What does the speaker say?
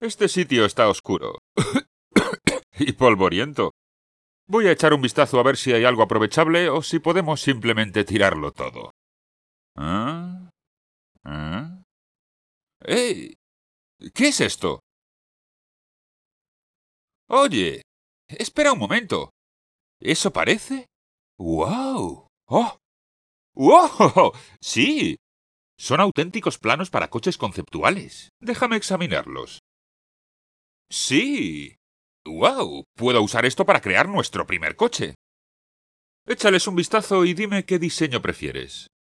Este sitio está oscuro. Y polvoriento. Voy a echar un vistazo a ver si hay algo aprovechable o si podemos simplemente tirarlo todo. ¿Ah? ¿Ah? ¡Ey! ¿Qué es esto? Oye, espera un momento. ¿Eso parece? ¡Wow! ¡Oh! ¡Wow! ¡Sí! Son auténticos planos para coches conceptuales. Déjame examinarlos. ¡Sí! ¡Wow! Puedo usar esto para crear nuestro primer coche. Échales un vistazo y dime qué diseño prefieres.